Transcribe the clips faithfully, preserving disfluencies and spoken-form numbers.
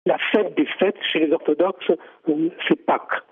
La fête des fêtes chez les orthodoxes, c'est Pâques.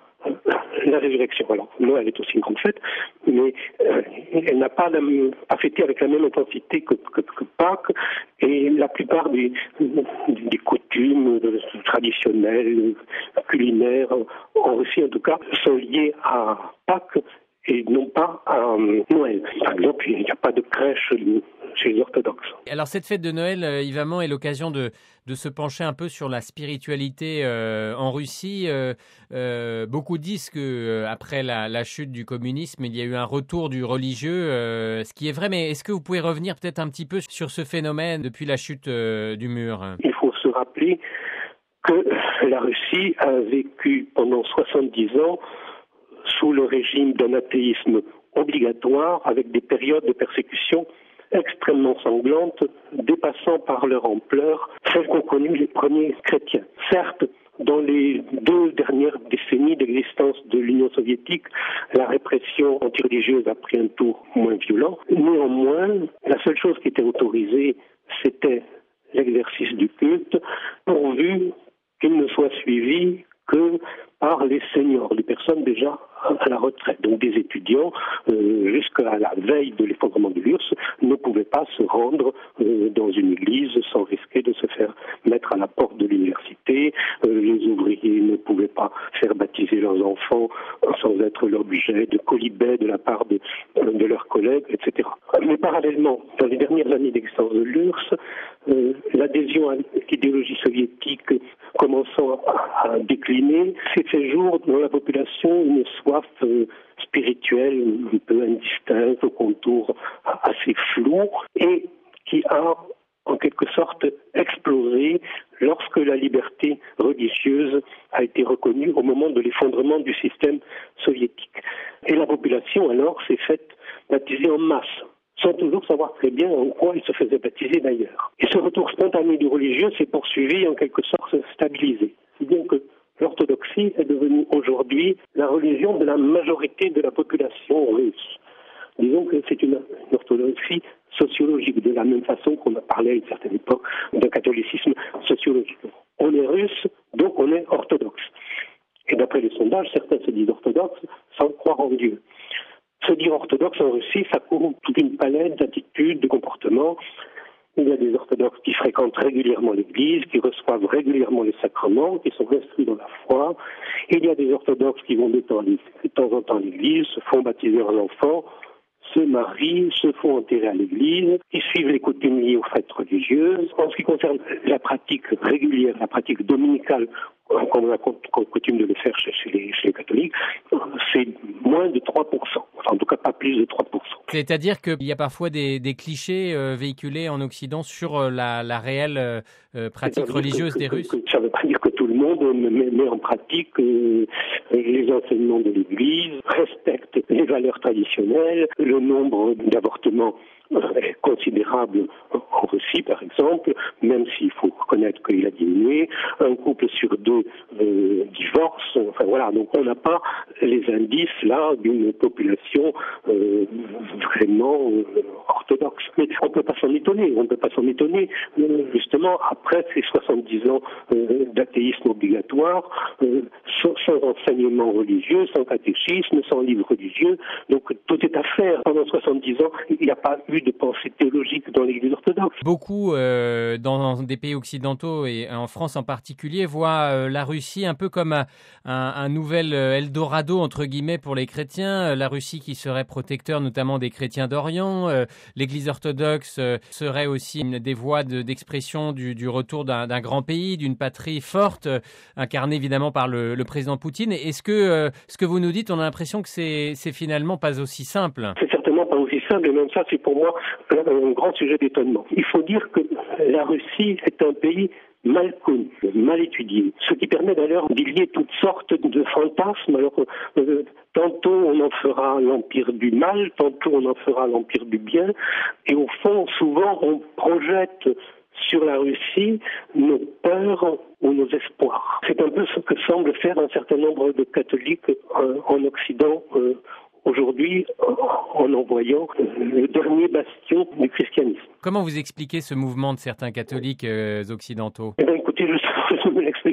La résurrection. Alors, Noël est aussi une grande fête, mais euh, elle n'a pas, la, pas fêté avec la même intensité que, que, que Pâques, et la plupart des, des coutumes traditionnelles, culinaires, en Russie en tout cas, sont liées à Pâques et non pas à Noël. Par exemple, il n'y a pas de crèche chez les orthodoxes. Alors cette fête de Noël, euh, évidemment, est l'occasion de, de se pencher un peu sur la spiritualité euh, en Russie. Euh, euh, beaucoup disent que euh, après la, la chute du communisme, il y a eu un retour du religieux, euh, ce qui est vrai. Mais est-ce que vous pouvez revenir peut-être un petit peu sur ce phénomène depuis la chute euh, du mur ? Il faut se rappeler que la Russie a vécu pendant soixante-dix ans sous le régime d'un athéisme obligatoire, avec des périodes de persécution extrêmement sanglantes, dépassant par leur ampleur celles qu'ont connues les premiers chrétiens. Certes, dans les deux dernières décennies d'existence de l'Union soviétique, la répression antireligieuse a pris un tour moins violent. Néanmoins, la seule chose qui était autorisée, c'était l'exercice du culte, pourvu qu'il ne soit suivi que par les seniors, les personnes déjà à la retraite. Donc des étudiants, euh, jusqu'à la veille de l'effondrement de l'U R S S, ne pouvaient pas se rendre euh, dans une église sans risquer de se faire mettre à la porte de l'université. Euh, les ouvriers ne pouvaient pas faire baptiser leurs enfants sans être l'objet de quolibets de la part de, de leurs collègues, et cetera. Mais parallèlement, dans les dernières années d'existence de l'U R S S, euh, l'adhésion à l'idéologie soviétique commençant à, à décliner, s'est fait jour dans la population une soif euh, spirituelle un peu indistincte, au contour assez flou, et qui a en quelque sorte explosé lorsque la liberté religieuse a été reconnue au moment de l'effondrement du système soviétique. Et la population alors s'est faite baptiser en masse, sans toujours savoir très bien en quoi il se faisait baptiser d'ailleurs. Et ce retour spontané du religieux s'est poursuivi, en quelque sorte stabilisé. Si bien que l'orthodoxie est devenue aujourd'hui la religion de la majorité de la population russe. Disons que c'est une, une orthodoxie sociologique, de la même façon qu'on a parlé à une certaine époque d'un catholicisme sociologique. On est russe, donc on est orthodoxe. Et d'après les sondages, certains se disent orthodoxes sans croire en Dieu. Se dire orthodoxe en Russie, ça couvre toute une palette d'attitudes, de comportements. Il y a des orthodoxes qui fréquentent régulièrement l'église, qui reçoivent régulièrement les sacrements, qui sont instruits dans la foi. Il y a des orthodoxes qui vont de temps, de temps en temps à l'église, se font baptiser leurs enfants, se marient, se font enterrer à l'église, qui suivent les coutumes liées aux fêtes religieuses. En ce qui concerne la pratique régulière, la pratique dominicale, comme on a coutume de le faire chez, chez, les, chez les catholiques, c'est moins de trois pour cent. Enfin, en tout cas, pas plus de trois pour cent. C'est-à-dire qu'il y a parfois des, des clichés euh, véhiculés en Occident sur euh, la, la réelle euh, pratique religieuse que, des que, Russes. que, Ça ne veut pas dire que tout le monde met, met en pratique euh, les enseignements de l'Église, respecte les valeurs traditionnelles, le nombre d'avortements est considérable en Russie, par exemple, même s'il faut reconnaître qu'il a diminué. Un couple sur deux euh, divorce. Enfin voilà, donc on n'a pas les indices là d'une population euh, vraiment euh, orthodoxe. Mais on ne peut pas s'en étonner. On ne peut pas s'en étonner euh, justement après ces soixante-dix ans euh, d'athéisme obligatoire, euh, sans, sans enseignement religieux, sans catéchisme, sans livre religieux. Donc tout est à faire. Pendant soixante-dix ans, il n'y a pas eu de pensée théologique dans l'Église orthodoxe. Beaucoup euh, dans des pays occidentaux et en France en particulier voient euh, la Russie un peu comme un, un, un nouvel Eldorado entre guillemets pour les chrétiens. La Russie qui serait protecteur notamment des chrétiens d'Orient. Euh, L'Église orthodoxe euh, serait aussi une des voies de, d'expression du, du retour d'un, d'un grand pays, d'une patrie forte, euh, incarnée évidemment par le, le président Poutine. Est-ce que euh, ce que vous nous dites, on a l'impression que c'est, c'est finalement pas aussi simple? C'est certainement pas aussi simple, et même ça, c'est pour moi un grand sujet d'étonnement. Il faut dire que la Russie est un pays mal connu, mal étudié, ce qui permet d'ailleurs d'y lier toutes sortes de fantasmes. Alors, euh, tantôt on en fera l'empire du mal, tantôt on en fera l'empire du bien, et au fond, souvent on projette sur la Russie nos peurs ou nos espoirs. C'est un peu ce que semble faire un certain nombre de catholiques euh, en Occident euh, aujourd'hui, en envoyant le dernier bastion du christianisme. Comment vous expliquez ce mouvement de certains catholiques euh, occidentaux? Eh bien, écoutez, je, je ne me l'explique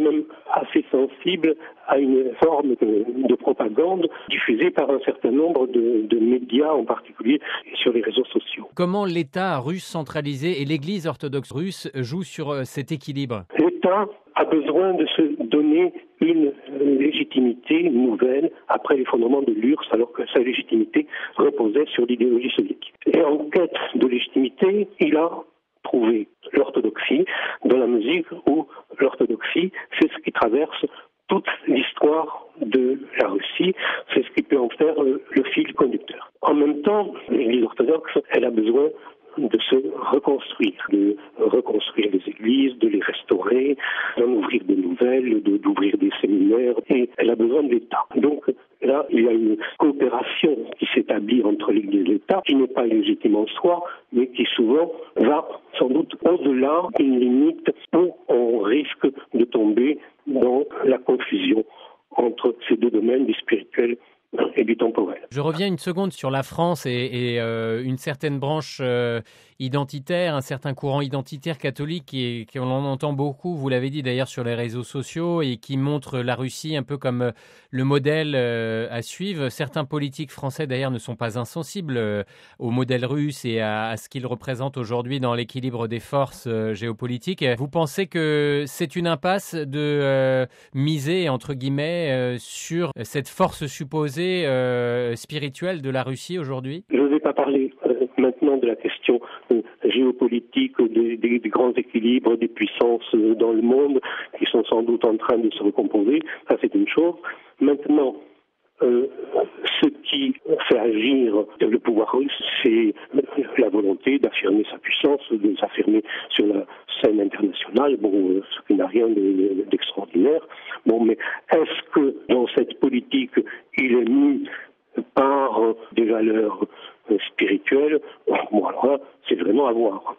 même assez sensible à une forme de, de propagande diffusée par un certain nombre de, de médias, en particulier sur les réseaux sociaux. Comment l'État russe centralisé et l'Église orthodoxe russe jouent sur cet équilibre? L'État a besoin de se donner une légitimité nouvelle après l'effondrement de l'U R S S, alors que sa légitimité reposait sur l'idéologie soviétique. Et en quête de légitimité, il a trouvé l'orthodoxie, dans la mesure où l'orthodoxie, c'est ce qui traverse toute l'histoire de la Russie, c'est ce qui peut en faire le fil conducteur. En même temps, l'Église orthodoxe, elle a besoin de se reconstruire, de reconstruire les églises, de les restaurer, d'en ouvrir de nouvelles, de, d'ouvrir des séminaires, et elle a besoin de l'État. Donc là, il y a une coopération qui s'établit entre l'Église et l'État, qui n'est pas légitime en soi, mais qui souvent va sans doute au-delà d'une limite où on risque de tomber dans la confusion entre ces deux domaines, du spirituel et du temporel. Je reviens une seconde sur la France et, et euh, une certaine branche euh, identitaire, un certain courant identitaire catholique qui, est, qui on en entend beaucoup, vous l'avez dit d'ailleurs sur les réseaux sociaux, et qui montre la Russie un peu comme le modèle euh, à suivre. Certains politiques français d'ailleurs ne sont pas insensibles euh, au modèle russe et à, à ce qu'il représente aujourd'hui dans l'équilibre des forces euh, géopolitiques. Vous pensez que c'est une impasse de euh, miser, entre guillemets, euh, sur cette force supposée Euh, spirituelle de la Russie aujourd'hui? Je ne vais pas parler euh, maintenant de la question euh, géopolitique, des, des, des grands équilibres, des puissances euh, dans le monde qui sont sans doute en train de se recomposer. Ça, c'est une chose. Maintenant, euh, ce qui fait agir le pouvoir russe, c'est la volonté d'affirmer sa puissance, de s'affirmer sur la scène internationale, bon, euh, ce qui n'a rien de, d'extraordinaire. Bon, mais est-ce que dans cette politique, il est mis par des valeurs spirituelles? Bon, alors là, c'est vraiment à voir.